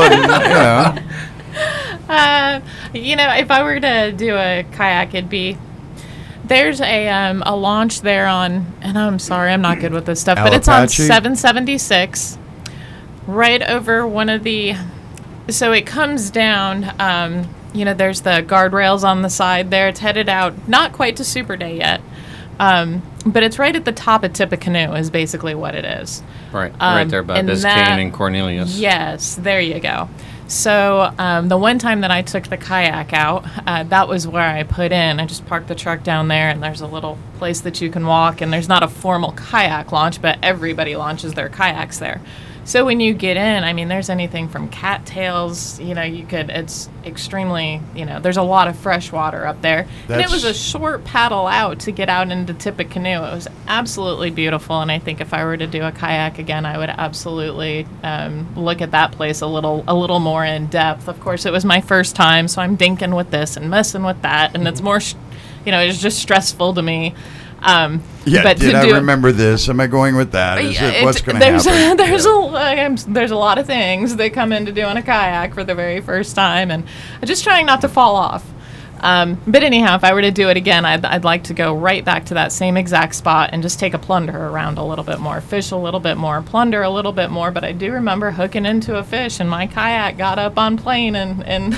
And,
You know, if I were to do a kayak, it'd be, there's a launch there on, and I'm sorry, I'm not good with this stuff, but it's on
Alapache?
776, right over one of the, so it comes down, you know, there's the guardrails on the side there. It's headed out, not quite to Super Day yet, but it's right at the top of Tippecanoe is basically what it is.
Right, right there by
and
Biscayne
that-
and Cornelius.
Yes, there you go. So the one time that I took the kayak out, that was where I put in. I just parked the truck down there, and there's a little place that you can walk, and there's not a formal kayak launch, but everybody launches their kayaks there. So when you get in, I mean, there's anything from cattails, you know, it's extremely, you know, there's a lot of fresh water up there. And it was a short paddle out to get out into Tippecanoe. It was absolutely beautiful, and I think if I were to do a kayak again, I would absolutely look at that place a little more in depth. Of course, it was my first time, so I'm dinking with this and messing with that, and it's more, you know, it's just stressful to me. But
did I remember this? Am I going with that? Is it what's going to happen?
There's a lot of things that come into doing a kayak for the very first time, and I'm just trying not to fall off. But anyhow, if I were to do it again, I'd like to go right back to that same exact spot and just take a plunder around a little bit more, fish a little bit more, plunder a little bit more. But I do remember hooking into a fish, and my kayak got up on plane, and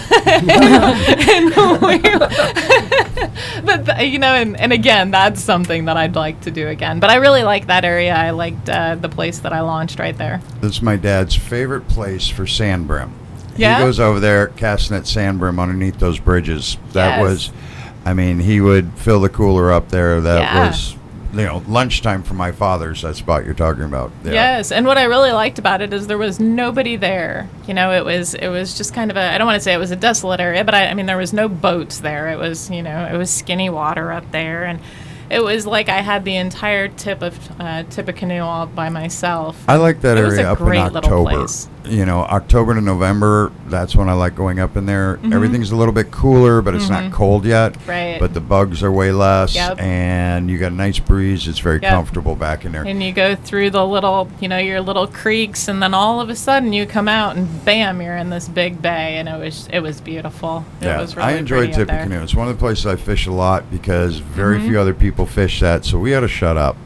but you know, and again, that's something that I'd like to do again. But I really like that area. I liked the place that I launched right there.
That's my dad's favorite place for sand brim.
Yeah?
He goes over there casting at sand brim underneath those bridges. That
Yes.
was, I mean, he would fill the cooler up there. That
Yeah.
was, you know, lunchtime for my father's, that spot you're talking about. Yeah.
Yes, and what I really liked about it is there was nobody there. You know, it was just kind of I don't want to say it was a desolate area, but I mean there was no boats there. It was, you know, it was skinny water up there, and it was like I had the entire tip of Tippecanoe all by myself.
I like that
It was
area
a
up in
great little
October.
place.
October to November, that's when I like going up in there. Everything's a little bit cooler, but it's not cold yet.
Right.
But the bugs are way less,
Yep.
and you got a nice breeze. It's very
Yep.
comfortable back in there.
And you go through the little, your little creeks, and then all of a sudden you come out and bam, you're in this big bay, and it was beautiful. It was really
I enjoy
pretty up there.
Tippecanoe. It's one of the places I fish a lot because very few other people fish that, so we ought to shut up.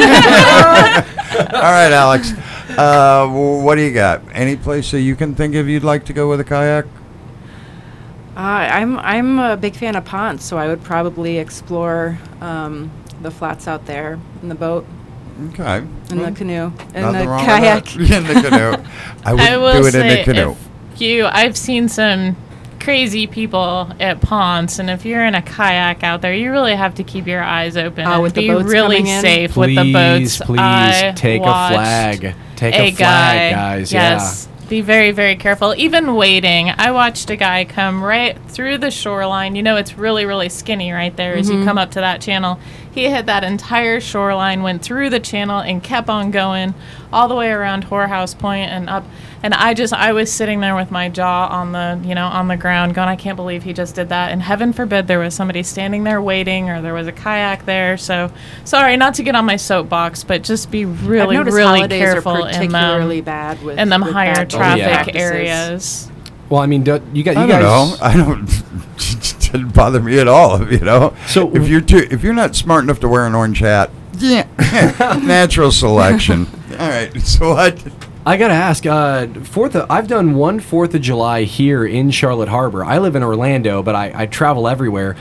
All right, Alex. What do you got? Any place that you can think of you'd like to go with a kayak?
I'm a big fan of ponds, so I would probably explore the flats out there in the boat,
Okay.
in the canoe, in
Nothing
the
wrong with
kayak.
that. In the canoe. I would
I will
do it in
say,
the canoe.
I've seen some crazy people at ponds, and if you're in a kayak out there, you really have to keep your eyes open and
with the
be
boats
really
coming in?
safe with the boats.
Please
I
take a
watched
flag. Take
a
a flag, guys.
Yes. Be very, very careful. Even wading, I watched a guy come right through the shoreline. It's really, really skinny right there as you come up to that channel. He hit that entire shoreline, went through the channel, and kept on going all the way around Whorehouse Point and up. And I was sitting there with my jaw on the ground, going, I can't believe he just did that. And heaven forbid there was somebody standing there waiting, or there was a kayak there. So, sorry, not to get on my soapbox, but just be really,
I've noticed
really
holidays
careful
are
in
particularly bad with
them
with
higher
bad
traffic
practices.
areas.
Well, I mean, you
I
guys.
don't know. I don't. It didn't bother me at all.
So-
if you're not smart enough to wear an orange hat, yeah, natural selection. All right. So what?
I gotta ask. I've done one 4th of July here in Charlotte Harbor. I live in Orlando, but I travel everywhere.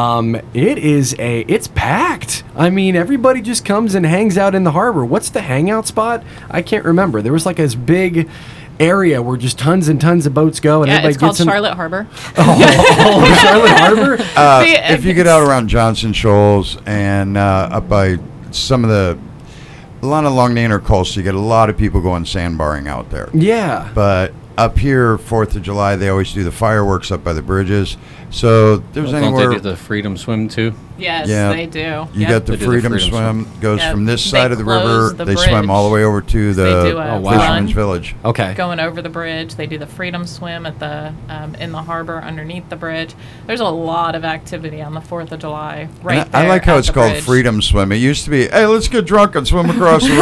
It's packed. I mean, everybody just comes and hangs out in the harbor. What's the hangout spot? I can't remember. There was like this big area where just tons and tons of boats go, and
Yeah,
everybody
it's called
gets in.
Charlotte Harbor.
Charlotte Harbor.
If you get out around Johnson Shoals and up by some of along the intercoastal, you get a lot of people going sandbarring out there.
Yeah.
But up here, 4th of July, they always do the fireworks up by the bridges. So there's
Don't
anywhere.
they do the freedom swim too?
Yes,
Yeah.
they do.
You
Yep.
got the
They do the
freedom
freedom
swim. Goes
Yep.
from this
They
side of the river.
close the
They swim all the
bridge.
way over to
They
the
do a
Oh, wow.
Fisherman's
run
Village.
Okay.
going over the bridge. They do the freedom swim at the in the harbor underneath the bridge. There's a lot of activity on the 4th of July right
And
there.
I like how
at
it's
the
called
bridge.
freedom swim. It used to be, hey, let's get drunk and swim across the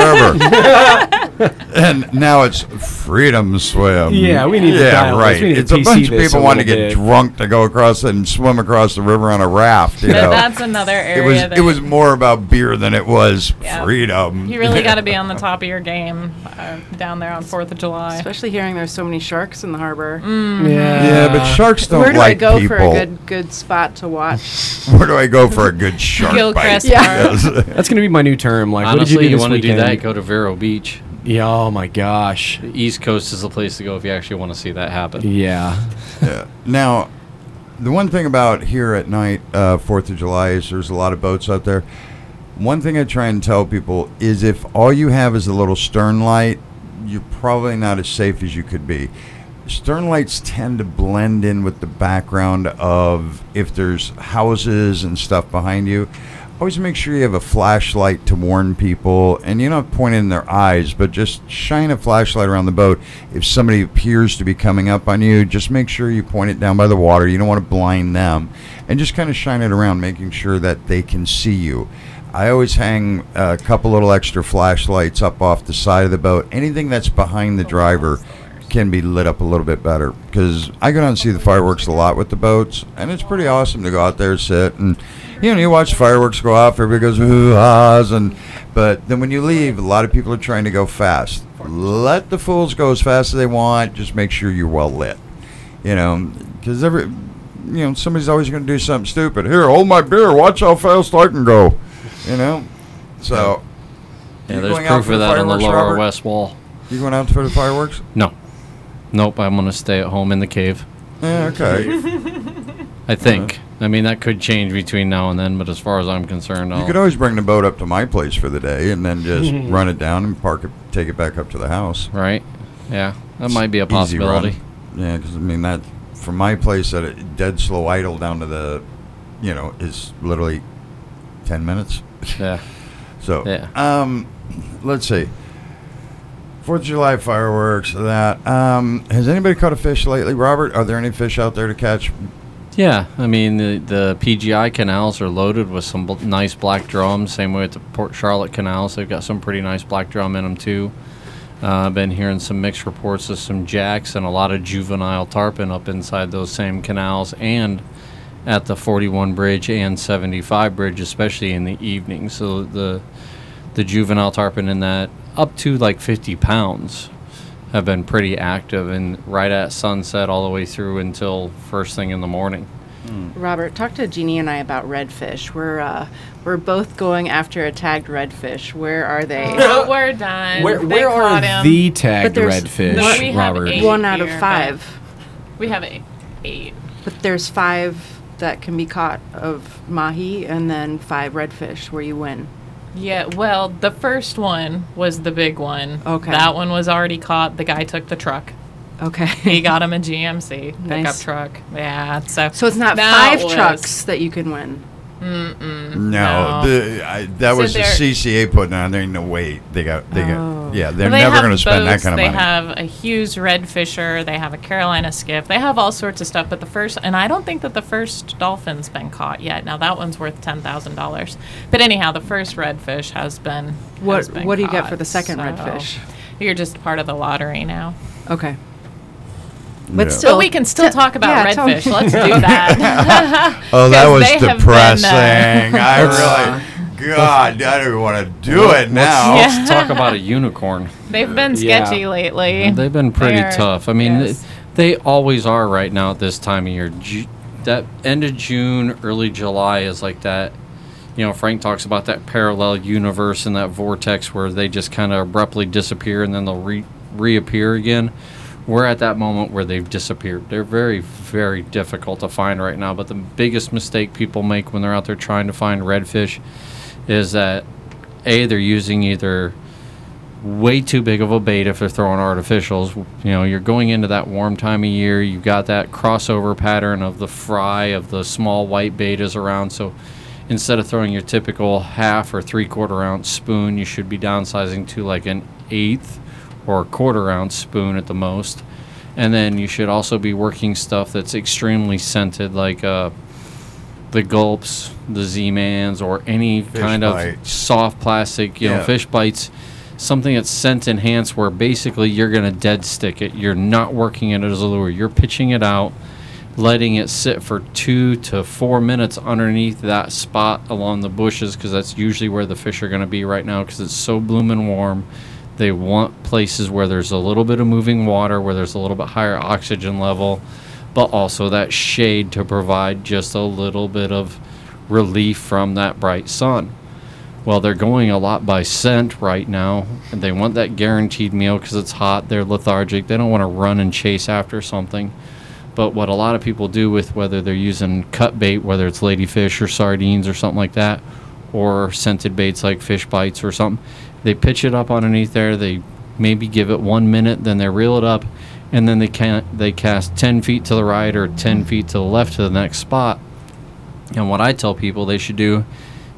river. And now it's freedom swim.
Yeah, we need to
Yeah,
dial this.
right.
We need to
It's a
PC
bunch of
this
people
a
wanting to
little
get
bit.
drunk to go across and swim across the river on a raft. You
But
know,
that's another area
it was more about beer than it was
Yeah.
freedom.
you really got to be on the top of your game down there on 4th of July.
Especially hearing there's so many sharks in the harbor.
Yeah, but sharks don't
Where do
like
I go
people.
for a good spot to watch?
Where do I go for a good shark
Gilchrist
bite?
Park.
Yes.
That's gonna be my new term. Like,
Honestly,
what did you
you
do
want to
this
do
weekend?
that, go to Vero Beach.
Yeah. Oh my gosh.
The East Coast is the place to go if you actually want to see that happen.
Yeah.
Yeah. Now, the one thing about here at night, 4th of July, is there's a lot of boats out there. One thing I try and tell people is if all you have is a little stern light, you're probably not as safe as you could be. Stern lights tend to blend in with the background of if there's houses and stuff behind you. Always make sure you have a flashlight to warn people, and you're not pointing in their eyes, but just shine a flashlight around the boat. If somebody appears to be coming up on you, just make sure you point it down by the water. You don't want to blind them, and just kind of shine it around, making sure that they can see you. I always hang a couple little extra flashlights up off the side of the boat. Anything that's behind the driver can be lit up a little bit better, because I go down and see the fireworks a lot with the boats, and it's pretty awesome to go out there, sit, and you watch fireworks go off, everybody goes hoo-ha's, but then when you leave, a lot of people are trying to go fast. Let the fools go as fast as they want, just make sure you're well lit, because somebody's always going to do something stupid. Here, hold my beer, watch how fast I can go, so
Yeah,
you
there's
going out
proof
for
of
the
that on the
fireworks,
lower
Robert?
west wall.
You going out for the fireworks?
No. Nope, I'm going to stay at home in the cave.
Yeah, okay.
I think. I mean, that could change between now and then, but as far as I'm concerned,
You could always bring the boat up to my place for the day and then just run it down and park it, take it back up to the house.
Right? Yeah, that might be a
Easy run.
possibility.
Yeah, because that from my place at a dead slow idle down to the, is literally 10 minutes.
Yeah.
So,
Yeah.
let's see. 4th of July fireworks, that. Has anybody caught a fish lately? Robert, are there any fish out there to catch?
Yeah, I mean, the PGI canals are loaded with some nice black drum. Same way with the Port Charlotte canals. They've got some pretty nice black drum in them, too. I've been hearing some mixed reports of some jacks and a lot of juvenile tarpon up inside those same canals and at the 41 bridge and 75 bridge, especially in the evening. So the juvenile tarpon in that, up to like 50 pounds, have been pretty active and right at sunset all the way through until first thing in the morning.
Robert, talk to Jeannie and I about redfish. We're both going after a tagged redfish. Where are they?
Oh, we're done.
Where
They
are
caught him.
the tagged
But there's-
redfish,
No, we have
Robert?
8
1 out of
here,
5.
but We have 8.
But there's 5 that can be caught of mahi, and then 5 redfish where you win.
Yeah, well, the first one was the big one.
Okay.
That one was already caught. The guy took the truck.
Okay.
He got him a GMC pickup
Nice.
truck. Yeah, so
So it's not
that
5
was-
trucks that you can win.
No,
No.
that was
So
the
they're-
CCA putting on. There ain't no way they got.
Oh.
Yeah, they're
They
never
have
going to spend that
boats,
kind of
they
money.
have a Hughes Red Fisher. They have a Carolina Skiff. They have all sorts of stuff. But the first, and I don't think that the first dolphin's been caught yet. Now that one's worth $10,000. But anyhow, the first redfish has been.
What
has
do you get
caught,
for the second
so
redfish?
You're just part of the lottery now.
Okay. But
Yeah.
still,
But we can still talk about
yeah, tell me.
redfish. Let's do that.
Oh, that
'Cause
was
they have been,
depressing. I really, God, I don't want to do it now.
Yeah.
Let's talk about a unicorn.
They've been
Yeah.
sketchy lately.
They've been pretty
They're-
tough. I mean,
yes.
they always are right now at this time of year. That end of June, early July is like that. You know, Frank talks about that parallel universe and that vortex where they just kind of abruptly disappear and then they'll reappear again. We're at that moment where they've disappeared. They're very, very difficult to find right now. But the biggest mistake people make when they're out there trying to find redfish is that, A, they're using either way too big of a bait if they're throwing artificials. You know, you're going into that warm time of year. You've got that crossover pattern of the fry of the small white betas around. So instead of throwing your typical 1/2 or 3/4 ounce spoon, you should be downsizing to like an 1/8 or a 1/4 ounce spoon at the most. And then you should also be working stuff that's extremely scented, like the gulps, the Z-Mans, or any
Fish
kind
bite.
of soft plastic, you know,
Yeah.
fish bites. Something that's scent enhanced where basically you're going to dead stick it. You're not working it as a lure. You're pitching it out, letting it sit for 2 to 4 minutes underneath that spot along the bushes, because that's usually where the fish are going to be right now because it's so blooming warm. They want places where there's a little bit of moving water, where there's a little bit higher oxygen level, but also that shade to provide just a little bit of relief from that bright sun. Well, they're going a lot by scent right now, and they want that guaranteed meal because it's hot. They're lethargic. They don't want to run and chase after something. But what a lot of people do with whether they're using cut bait, whether it's ladyfish or sardines or something like that, or scented baits like fish bites or something, they pitch it up underneath there. They maybe give it 1 minute, then they reel it up, and then they cast 10 feet to the right or 10 feet to the left to the next spot. And what I tell people they should do,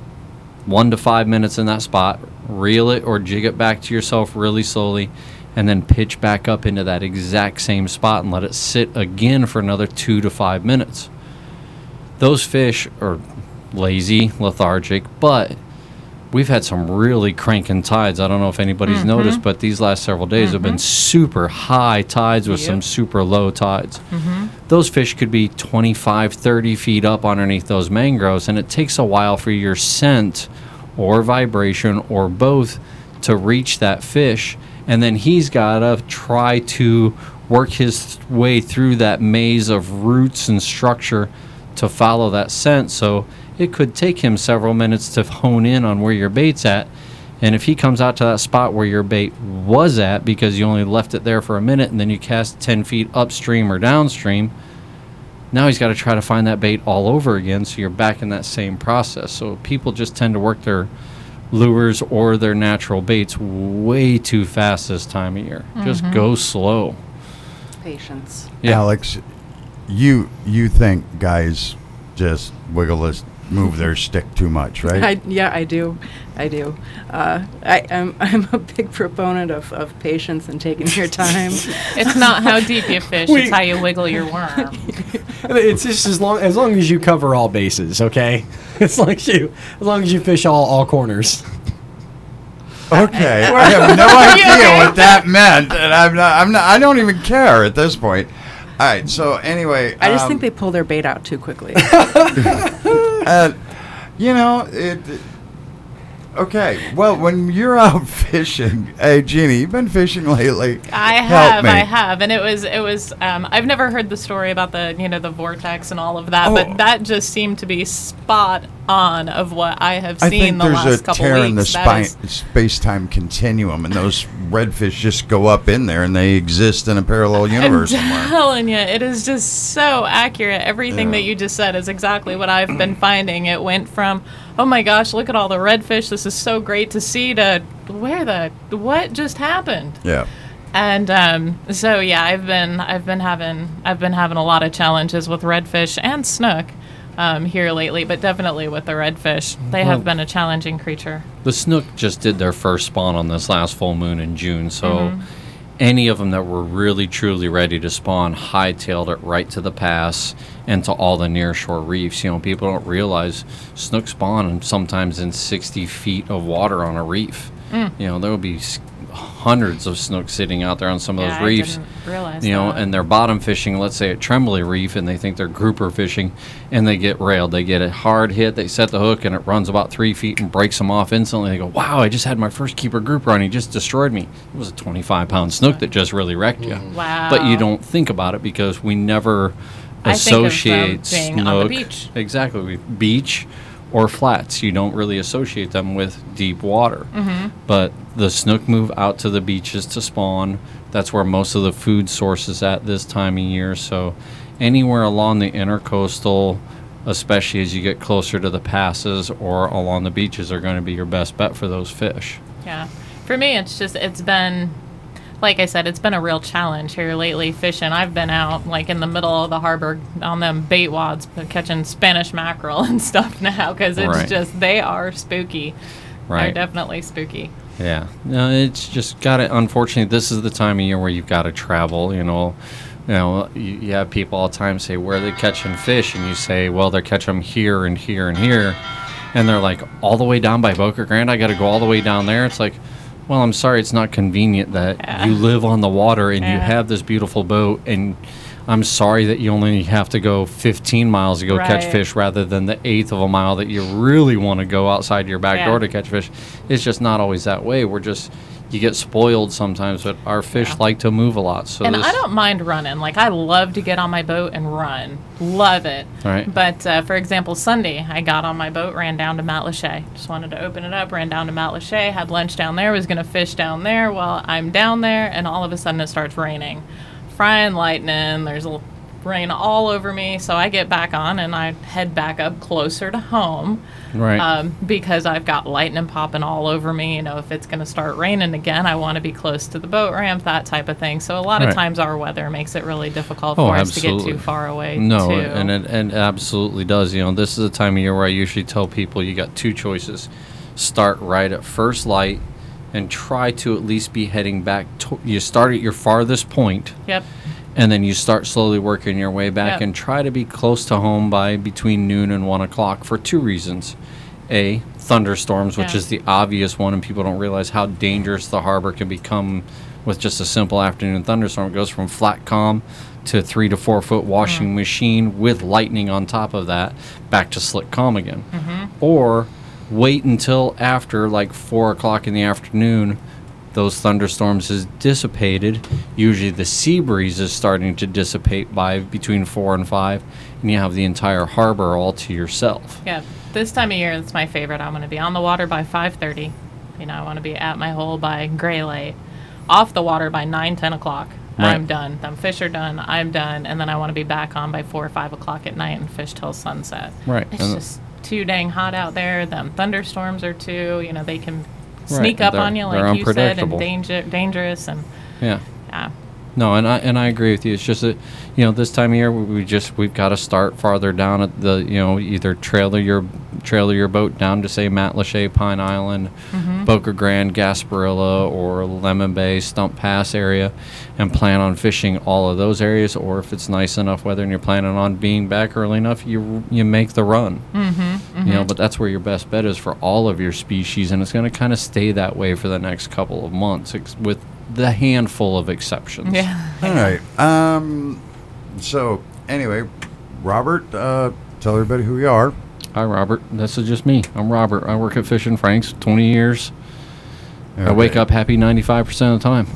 1 to 5 minutes in that spot, reel it or jig it back to yourself really slowly, and then pitch back up into that exact same spot and let it sit again for another 2 to 5 minutes. Those fish are lazy, lethargic, but we've had some really cranking tides. I don't know if anybody's noticed, but these last several days have been super high tides with some super low tides. Those fish could be 25, 30 feet up underneath those mangroves, and it takes a while for your scent or vibration or both to reach that fish. And then he's got to try to work his way through that maze of roots and structure to follow that scent. So it could take him several minutes to hone in on where your bait's at. And if he comes out to that spot where your bait was at because you only left it there for a minute and then you cast 10 feet upstream or downstream, now he's got to try to find that bait all over again. So you're back in that same process. So people just tend to work their lures or their natural baits way too fast this time of year. Just go slow.
Patience.
Yeah.
Alex, you think guys just wiggle move their stick too much, right?
I do. I'm a big proponent of patience and taking your time.
It's not how deep you fish; it's how you wiggle your worm.
It's just as long as you cover all bases, okay? As long as you fish all corners.
Okay, I have no idea what that meant, and I don't even care at this point. All right, so anyway,
I just think they pull their bait out too quickly.
Okay, well, when you're out fishing, hey Jeannie, you've been fishing lately.
I have, and it was. I've never heard the story about the vortex and all of that, but that just seemed to be spot on of what I have seen the last couple weeks.
I think there's a tear in the space-time continuum, and those redfish just go up in there, and they exist in a parallel universe somewhere.
I'm telling you, it is just so accurate. Everything that you just said is exactly what I've been finding. It went from, oh my gosh, look at all the redfish, this is so great to see, to what just happened?
Yeah.
And so yeah, I've been having a lot of challenges with redfish and snook here lately, but definitely with the redfish, they have been a challenging creature.
The snook just did their first spawn on this last full moon in June, so any of them that were really truly ready to spawn hightailed it right to the pass and to all the nearshore reefs. People don't realize snook spawn sometimes in 60 feet of water on a reef. There will be hundreds of snook sitting out there on some of those reefs.
I didn't realize that.
And they're bottom fishing, let's say at Tremblay Reef, and they think they're grouper fishing, and they get railed. They get a hard hit, they set the hook, and it runs about 3 feet and breaks them off instantly. They go, wow, I just had my first keeper grouper on, he just destroyed me. It was a 25-pound snook that just really wrecked you.
Wow.
But you don't think about it because we never associate
being
snook.
on the beach.
Exactly. Beach or flats. You don't really associate them with deep water. But the snook move out to the beaches to spawn. That's where most of the food source is at this time of year. So anywhere along the intercoastal, especially as you get closer to the passes or along the beaches, are going to be your best bet for those fish.
Yeah. For me, it's been, like I said, it's been a real challenge here lately fishing. I've been out like in the middle of the harbor on them bait wads catching Spanish mackerel and stuff now, because it's just, they are spooky.
Right.
They're definitely spooky.
Yeah. No, it's just got to, unfortunately, this is the time of year where you've got to travel, you have people all the time say, where are they catching fish? And you say, well, they're catching them here and here and here. And they're like, all the way down by Boca Grande? I got to go all the way down there? It's like, well, I'm sorry, it's not convenient that you live on the water and you have this beautiful boat, and I'm sorry that you only have to go 15 miles to go catch fish rather than the eighth of a mile that you really want to go outside your back door to catch fish. It's just not always that way. You get spoiled sometimes, but our fish like to move a lot. So
I don't mind running. Like, I love to get on my boat and run. Love it.
Right.
But, for example, Sunday, I got on my boat, ran down to Matlacha. Just wanted to open it up, ran down to Matlacha, had lunch down there, was going to fish down there. Well, I'm down there, and all of a sudden it starts raining. Frying lightning. There's rain all over me. So I get back on, and I head back up closer to home.
Right.
Because I've got lightning popping all over me. If it's going to start raining again, I want to be close to the boat ramp, that type of thing. So a lot of times our weather makes it really difficult for us to get too far away.
No,
too.
and it absolutely does. This is a time of year where I usually tell people you got two choices. Start right at first light and try to at least be heading back. You start at your farthest point.
Yep.
And then you start slowly working your way back and try to be close to home by between noon and 1 o'clock for two reasons. A, thunderstorms, which is the obvious one, and people don't realize how dangerous the harbor can become with just a simple afternoon thunderstorm. It goes from flat calm to 3 to 4 foot washing machine with lightning on top of that, back to slick calm again. Or wait until after like 4 o'clock in the afternoon, those thunderstorms is dissipated. Usually the sea breeze is starting to dissipate by between 4 and 5, and you have the entire harbor all to yourself.
Yeah, this time of year, it's my favorite. I'm going to be on the water by 5:30. I want to be at my hole by gray light. Off the water by 9, 10 o'clock.
Right.
I'm done. Them fish are done. I'm done. And then I want to be back on by 4 or 5 o'clock at night and fish till sunset.
Right.
It's just too dang hot out there. Them thunderstorms are too, they can sneak up on you, like you said, and dangerous. And
yeah. No, and I agree with you. It's just that, this time of year we've got to start farther down at the, either trailer your boat down to, say, Matlacha, Pine Island, Boca Grande, Gasparilla, or Lemon Bay, Stump Pass area, and plan on fishing all of those areas. Or if it's nice enough weather and you're planning on being back early enough, you make the run. But that's where your best bet is for all of your species, and it's going to kind of stay that way for the next couple of months, with the handful of exceptions.
Yeah.
All right. So anyway, Robert, tell everybody who you are.
Hi, Robert. This is just me. I'm Robert. I work at Fish and Frank's 20 years. I wake up happy 95% of the time.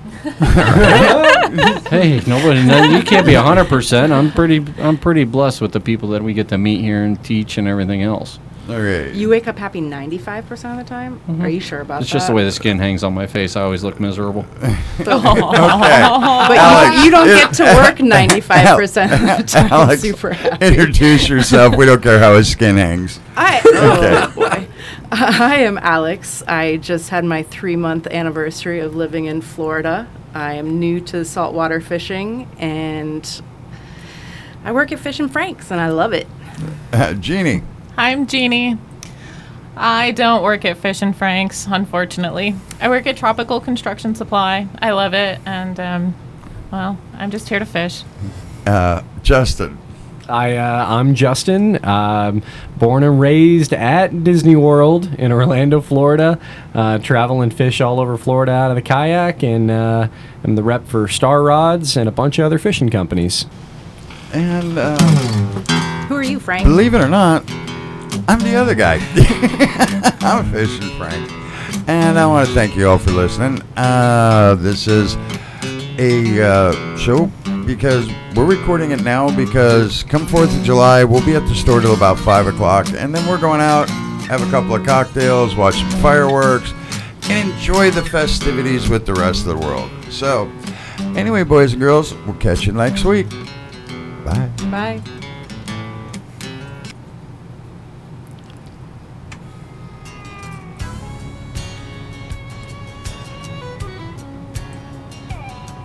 Hey, you can't be 100%. I'm pretty blessed with the people that we get to meet here and teach and everything else.
Okay.
You wake up happy 95% of the time? Are you sure about that?
It's just the way the skin hangs on my face. I always look miserable.
Okay.
But you don't get to work 95% of the time.
Alex,
Super happy.
introduce yourself. We don't care how his skin hangs.
Boy. I am Alex. I just had my 3-month anniversary of living in Florida. I am new to saltwater fishing, and I work at Fish and Frank's, and I love it.
Jeannie.
I'm Jeannie. I don't work at Fish and Frank's, unfortunately. I work at Tropical Construction Supply. I love it, and, I'm just here to fish.
Justin.
I'm Justin, born and raised at Disney World in Orlando, Florida. Travel and fish all over Florida out of the kayak, and I'm the rep for Star Rods and a bunch of other fishing companies.
And
Who are you, Frank?
believe it or not, I'm the other guy. I'm Fish and Frank. And I want to thank you all for listening. This is a show because we're recording it now because come 4th of July, we'll be at the store till about 5 o'clock. And then we're going out, have a couple of cocktails, watch some fireworks, and enjoy the festivities with the rest of the world. So, anyway, boys and girls, we'll catch you next week. Bye.
Bye.